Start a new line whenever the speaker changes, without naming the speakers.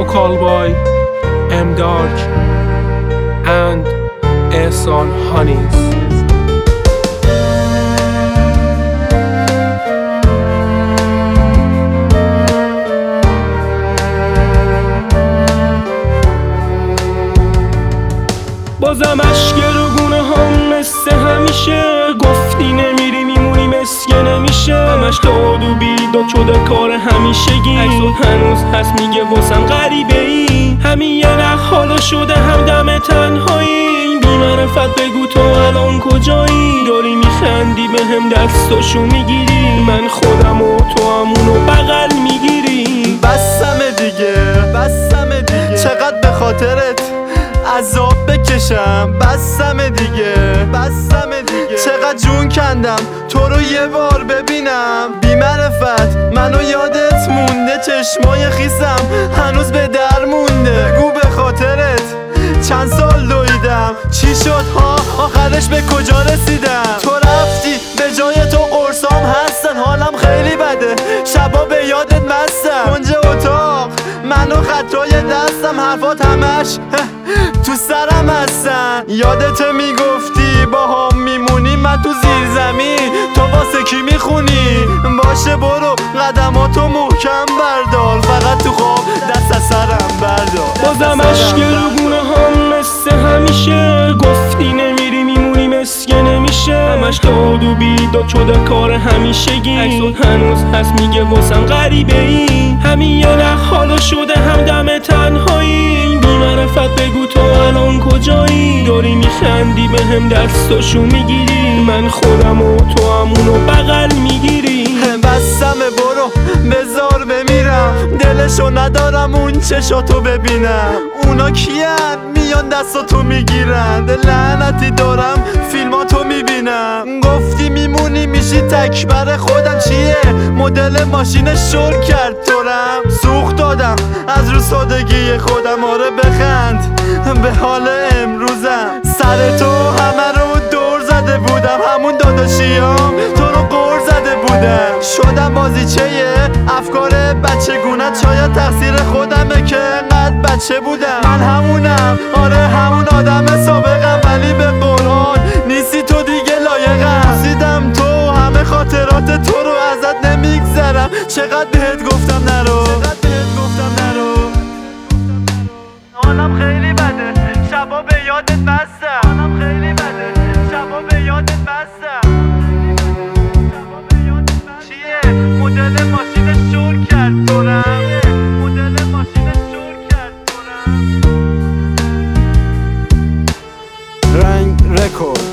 vocal by M Dark and Ehsan Honeys. بازم اشک رو گونه هم مثل همیشه، گفتی نمیری میمونی مسکه نمیشه. همش داد و بیداد شده کار همیشگی، عکسات هنوز هست میگه واسم غریبه ای. همین یه حالا شده هم دم تنهایی، بی معرفت بگو تو الان کجایی؟ داری میخندی به هم دستاشو میگیری، من خودم و تو همونو بغل میگیری.
بسمه دیگه چقدر به خاطرت عذاب بکشم. بسمه دیگه چقدر جون کندم تو رو یه بار ببینم. بی معرفت منو یادت مونده، چشمای خیسم هنوز به در مونده. بگو به خاطرت چند سال دویدم، چی شد ها آخرش به کجا رسیدم؟ تو رفتی به جای تو قرصام هستن، حالم خیلی بده شبا به یادت مستم. کنج اتاق منو خطای دستم، حرفات همش تو سرم هستن. یادت میگفتی با هم میمونی، من تو زیر زمین تو واسه کی میخونی؟ باشه برو قدماتو محکم بردار، فقط تو خواب دست از سرم بردار.
بازم اشک رو گونه هم مثل همیشه، گفتی نمیری میمونی مسکه نمیشه. همش داد و بیداد شده کار همیشگی، عکسات هنوز هست میگه واسم غریبه ای. همین یه حالا شده هم دم تنهایی، بی معرفت بگو تو الان کجایی؟ داری میخندی به هم دستاشو میگیری، من خودم و تو همونو بغل میگیری.
بسمه برو بذار بمیرم، دلشو ندارم اون چشاتو ببینم. اونا کیان میان دستاتو میگیرن، لعنتی دارم فیلماتو میبینم. گفتی میمونی میشی تکبر خودم، چیه مدل ماشین شل کرد تورم؟ سوخت دادم از رو سادگی خودم، آره بخند به حال امروزم. سر تو همه رو دور زده بودم، همون داداشیام تو رو قور زده بودم. شدم بازیچه افکار بچگونه، شاید تقصیر خودمه که انقدر بچه بودم. من همونم، آره همون آدم سابقم، ولی به قرآن نیستی تو دیگه لایقم. رسیدم تو همه خاطرات تو رو ازت نمیگذرم، چقدر بهت گفتم نرو. حالم خیلی بده شبا به یادت بستم، چیه مدل ماشین شور کرد دورم؟ رنگ رکورد.